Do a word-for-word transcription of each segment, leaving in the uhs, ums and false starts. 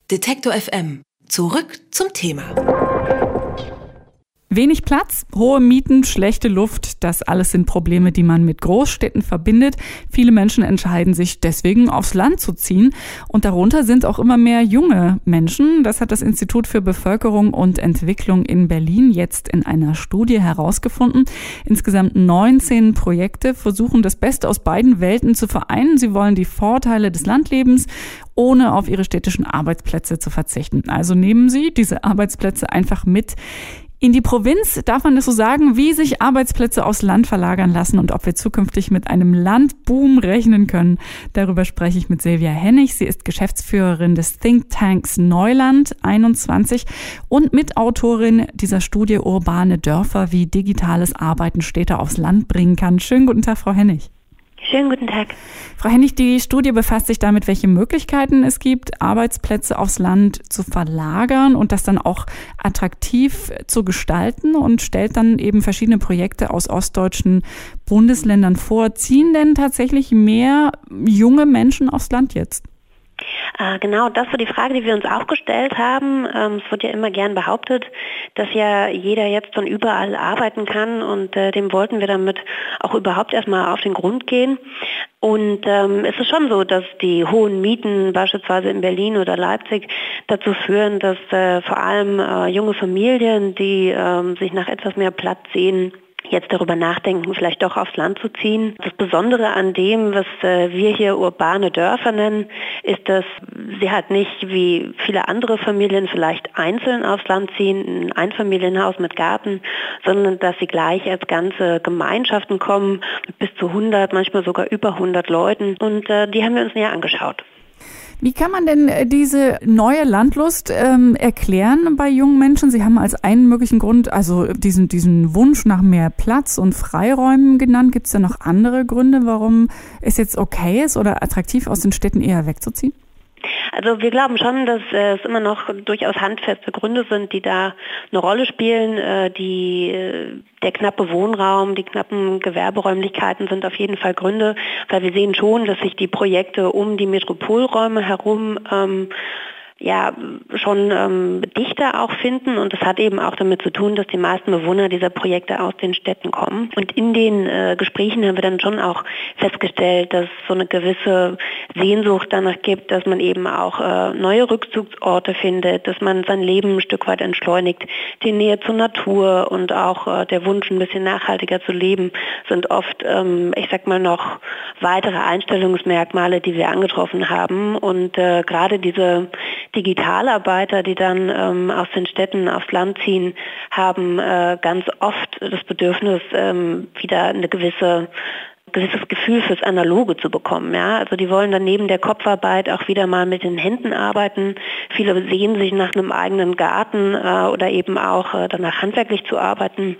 Detektor F M. Zurück zum Thema. Wenig Platz, hohe Mieten, schlechte Luft, das alles sind Probleme, die man mit Großstädten verbindet. Viele Menschen entscheiden sich deswegen, aufs Land zu ziehen. Und darunter sind auch immer mehr junge Menschen. Das hat das Institut für Bevölkerung und Entwicklung in Berlin jetzt in einer Studie herausgefunden. Insgesamt neunzehn Projekte versuchen, das Beste aus beiden Welten zu vereinen. Sie wollen die Vorteile des Landlebens, ohne auf ihre städtischen Arbeitsplätze zu verzichten. Also nehmen Sie diese Arbeitsplätze einfach mit in die Provinz. Darf man das so sagen, wie sich Arbeitsplätze aufs Land verlagern lassen und ob wir zukünftig mit einem Landboom rechnen können? Darüber spreche ich mit Silvia Hennig. Sie ist Geschäftsführerin des Thinktanks Neuland einundzwanzig und Mitautorin dieser Studie Urbane Dörfer, wie digitales Arbeiten Städte aufs Land bringen kann. Schönen guten Tag, Frau Hennig. Schönen guten Tag. Frau Hennig, die Studie befasst sich damit, welche Möglichkeiten es gibt, Arbeitsplätze aufs Land zu verlagern und das dann auch attraktiv zu gestalten und stellt dann eben verschiedene Projekte aus ostdeutschen Bundesländern vor. Ziehen denn tatsächlich mehr junge Menschen aufs Land jetzt? Genau, das war die Frage, die wir uns auch gestellt haben. Es wird ja immer gern behauptet, dass ja jeder jetzt von überall arbeiten kann und äh, dem wollten wir damit auch überhaupt erstmal auf den Grund gehen. Und ähm, es ist schon so, dass die hohen Mieten beispielsweise in Berlin oder Leipzig dazu führen, dass äh, vor allem äh, junge Familien, die äh, sich nach etwas mehr Platz sehen, jetzt darüber nachdenken, vielleicht doch aufs Land zu ziehen. Das Besondere an dem, was äh, wir hier urbane Dörfer nennen, ist, dass sie halt nicht wie viele andere Familien vielleicht einzeln aufs Land ziehen, ein Einfamilienhaus mit Garten, sondern dass sie gleich als ganze Gemeinschaften kommen, mit bis zu hundert, manchmal sogar über hundert Leuten. Und äh, die haben wir uns näher angeschaut. Wie kann man denn diese neue Landlust ähm, erklären bei jungen Menschen? Sie haben als einen möglichen Grund, also diesen, diesen Wunsch nach mehr Platz und Freiräumen genannt. Gibt es da noch andere Gründe, warum es jetzt okay ist oder attraktiv aus den Städten eher wegzuziehen? Also wir glauben schon, dass äh, es immer noch durchaus handfeste Gründe sind, die da eine Rolle spielen. Äh, die, äh, der knappe Wohnraum, die knappen Gewerberäumlichkeiten sind auf jeden Fall Gründe, weil wir sehen schon, dass sich die Projekte um die Metropolräume herum ähm, ja schon ähm, dichter auch finden und das hat eben auch damit zu tun, dass die meisten Bewohner dieser Projekte aus den Städten kommen. Und in den äh, Gesprächen haben wir dann schon auch festgestellt, dass es so eine gewisse Sehnsucht danach gibt, dass man eben auch äh, neue Rückzugsorte findet, dass man sein Leben ein Stück weit entschleunigt. Die Nähe zur Natur und auch äh, der Wunsch, ein bisschen nachhaltiger zu leben, sind oft, ähm, ich sag mal, noch weitere Einstellungsmerkmale, die wir angetroffen haben. Und äh, gerade diese Digitalarbeiter, die dann ähm, aus den Städten aufs Land ziehen, haben äh, ganz oft das Bedürfnis, ähm, wieder eine gewisse gewisses Gefühl fürs Analoge zu bekommen. Ja? Also die wollen dann neben der Kopfarbeit auch wieder mal mit den Händen arbeiten. Viele sehen sich nach einem eigenen Garten äh, oder eben auch äh, danach handwerklich zu arbeiten.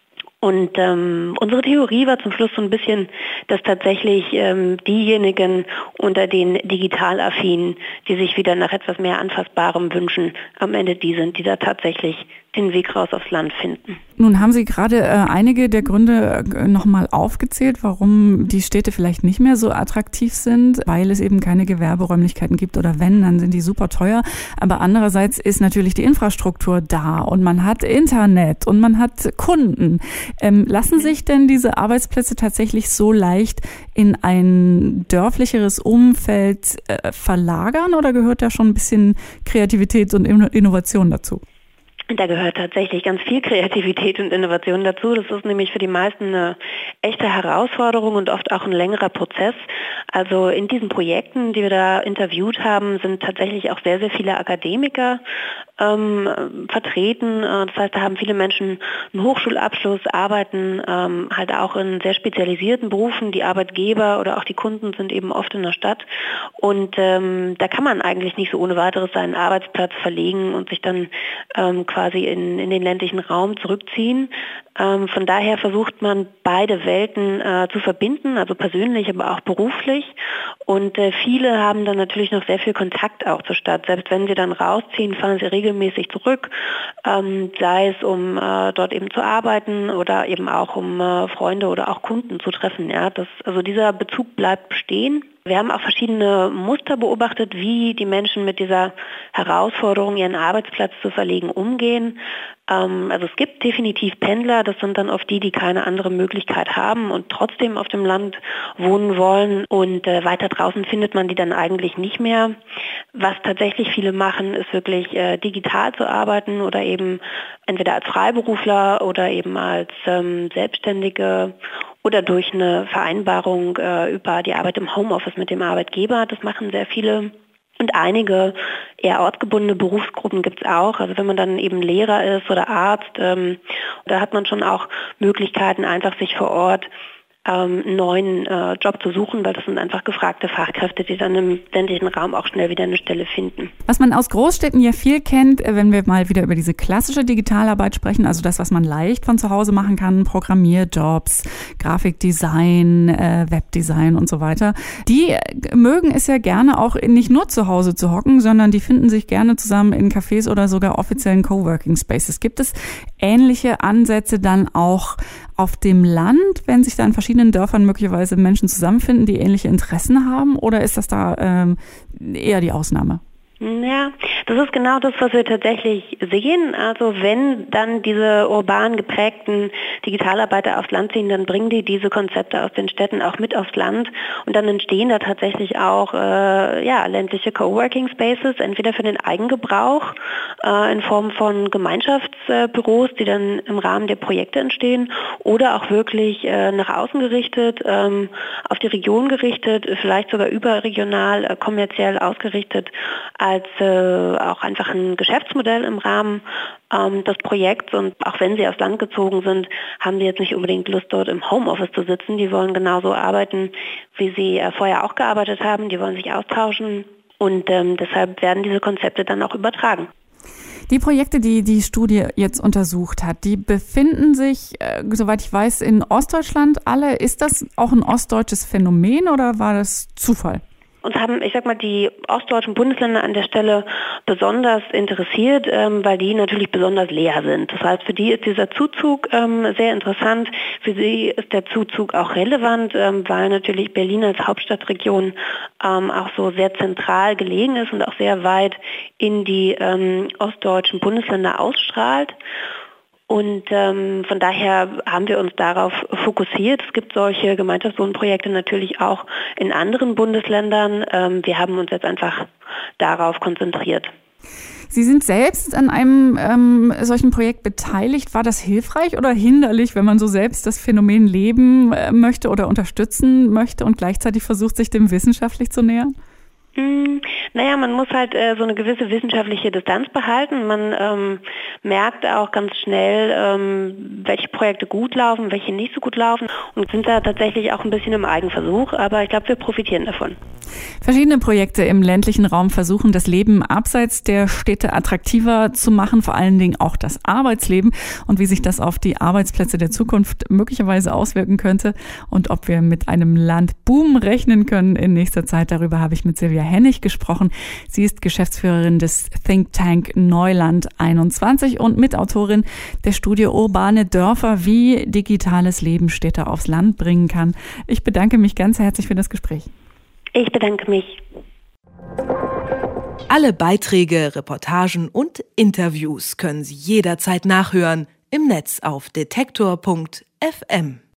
Und ähm, unsere Theorie war zum Schluss so ein bisschen, dass tatsächlich ähm, diejenigen unter den Digitalaffinen, die sich wieder nach etwas mehr Anfassbarem wünschen, am Ende die sind, die da tatsächlich den Weg raus aufs Land finden. Nun haben Sie gerade äh, einige der Gründe äh, nochmal aufgezählt, warum die Städte vielleicht nicht mehr so attraktiv sind, weil es eben keine Gewerberäumlichkeiten gibt oder wenn, dann sind die super teuer. Aber andererseits ist natürlich die Infrastruktur da und man hat Internet und man hat Kunden. Ähm, lassen sich denn diese Arbeitsplätze tatsächlich so leicht in ein dörflicheres Umfeld äh, verlagern oder gehört da schon ein bisschen Kreativität und Innovation dazu? Da gehört tatsächlich ganz viel Kreativität und Innovation dazu. Das ist nämlich für die meisten eine echte Herausforderung und oft auch ein längerer Prozess. Also in diesen Projekten, die wir da interviewt haben, sind tatsächlich auch sehr, sehr viele Akademiker ähm, vertreten. Das heißt, da haben viele Menschen einen Hochschulabschluss, arbeiten ähm, halt auch in sehr spezialisierten Berufen. Die Arbeitgeber oder auch die Kunden sind eben oft in der Stadt. Und ähm, da kann man eigentlich nicht so ohne weiteres seinen Arbeitsplatz verlegen und sich dann ähm, quasi in, in den ländlichen Raum zurückziehen. Ähm, von daher versucht man beide Welten äh, zu verbinden, also persönlich, aber auch beruflich. Und äh, viele haben dann natürlich noch sehr viel Kontakt auch zur Stadt. Selbst wenn sie dann rausziehen, fahren sie regelmäßig zurück, ähm, sei es um äh, dort eben zu arbeiten oder eben auch um äh, Freunde oder auch Kunden zu treffen. Ja, das, also dieser Bezug bleibt bestehen. Wir haben auch verschiedene Muster beobachtet, wie die Menschen mit dieser Herausforderung, ihren Arbeitsplatz zu verlegen, umgehen. Ähm, also es gibt definitiv Pendler, das sind dann oft die, die keine andere Möglichkeit haben und trotzdem auf dem Land wohnen wollen. Und äh, weiter draußen findet man die dann eigentlich nicht mehr. Was tatsächlich viele machen, ist wirklich äh, digital zu arbeiten oder eben entweder als Freiberufler oder eben als ähm, Selbstständige oder durch eine Vereinbarung äh, über die Arbeit im Homeoffice mit dem Arbeitgeber. Das machen sehr viele. Und einige eher ortsgebundene Berufsgruppen gibt es auch. Also wenn man dann eben Lehrer ist oder Arzt, ähm, da hat man schon auch Möglichkeiten, einfach sich vor Ort ähm, einen neuen äh, Job zu suchen, weil das sind einfach gefragte Fachkräfte, die dann im ländlichen Raum auch schnell wieder eine Stelle finden. Was man aus Großstädten ja viel kennt, wenn wir mal wieder über diese klassische Digitalarbeit sprechen, also das, was man leicht von zu Hause machen kann, Programmierjobs, Grafikdesign, äh, Webdesign und so weiter, die mögen es ja gerne auch nicht nur zu Hause zu hocken, sondern die finden sich gerne zusammen in Cafés oder sogar offiziellen Coworking Spaces. Gibt es ähnliche Ansätze dann auch auf dem Land, wenn sich da in verschiedenen Dörfern möglicherweise Menschen zusammenfinden, die ähnliche Interessen haben, oder ist das da ähm, eher die Ausnahme? Ja, das ist genau das, was wir tatsächlich sehen. Also wenn dann diese urban geprägten Digitalarbeiter aufs Land ziehen, dann bringen die diese Konzepte aus den Städten auch mit aufs Land und dann entstehen da tatsächlich auch äh, ja, ländliche Coworking Spaces, entweder für den Eigengebrauch äh, in Form von Gemeinschaftsbüros, die dann im Rahmen der Projekte entstehen, oder auch wirklich äh, nach außen gerichtet, ähm, auf die Region gerichtet, vielleicht sogar überregional, äh, kommerziell ausgerichtet, als äh, auch einfach ein Geschäftsmodell im Rahmen ähm, des Projekts. Und auch wenn sie aufs Land gezogen sind, haben sie jetzt nicht unbedingt Lust, dort im Homeoffice zu sitzen. Die wollen genauso arbeiten, wie sie äh, vorher auch gearbeitet haben. Die wollen sich austauschen und ähm, deshalb werden diese Konzepte dann auch übertragen. Die Projekte, die die Studie jetzt untersucht hat, die befinden sich, äh, soweit ich weiß, in Ostdeutschland alle. Ist das auch ein ostdeutsches Phänomen oder war das Zufall? Uns haben, ich sag mal, die ostdeutschen Bundesländer an der Stelle besonders interessiert, ähm, weil die natürlich besonders leer sind. Das heißt, für die ist dieser Zuzug ähm, sehr interessant. Für sie ist der Zuzug auch relevant, ähm, weil natürlich Berlin als Hauptstadtregion ähm, auch so sehr zentral gelegen ist und auch sehr weit in die ähm, ostdeutschen Bundesländer ausstrahlt. Und ähm, von daher haben wir uns darauf fokussiert. Es gibt solche Gemeinschaftswohnprojekte natürlich auch in anderen Bundesländern. Ähm, wir haben uns jetzt einfach darauf konzentriert. Sie sind selbst an einem ähm, solchen Projekt beteiligt. War das hilfreich oder hinderlich, wenn man so selbst das Phänomen leben äh, möchte oder unterstützen möchte und gleichzeitig versucht, sich dem wissenschaftlich zu nähern? Mm, naja, man muss halt äh, so eine gewisse wissenschaftliche Distanz behalten. Man ähm, merkt auch ganz schnell, ähm, welche Projekte gut laufen, welche nicht so gut laufen und sind da tatsächlich auch ein bisschen im Eigenversuch. Aber ich glaube, wir profitieren davon. Verschiedene Projekte im ländlichen Raum versuchen, das Leben abseits der Städte attraktiver zu machen, vor allen Dingen auch das Arbeitsleben und wie sich das auf die Arbeitsplätze der Zukunft möglicherweise auswirken könnte und ob wir mit einem Landboom rechnen können in nächster Zeit. Darüber habe ich mit Silvia Hennig gesprochen. Sie ist Geschäftsführerin des Think Tank Neuland einundzwanzig und Mitautorin der Studie Urbane Dörfer, wie digitales Leben Städte aufs Land bringen kann. Ich bedanke mich ganz herzlich für das Gespräch. Ich bedanke mich. Alle Beiträge, Reportagen und Interviews können Sie jederzeit nachhören im Netz auf detektor punkt f m.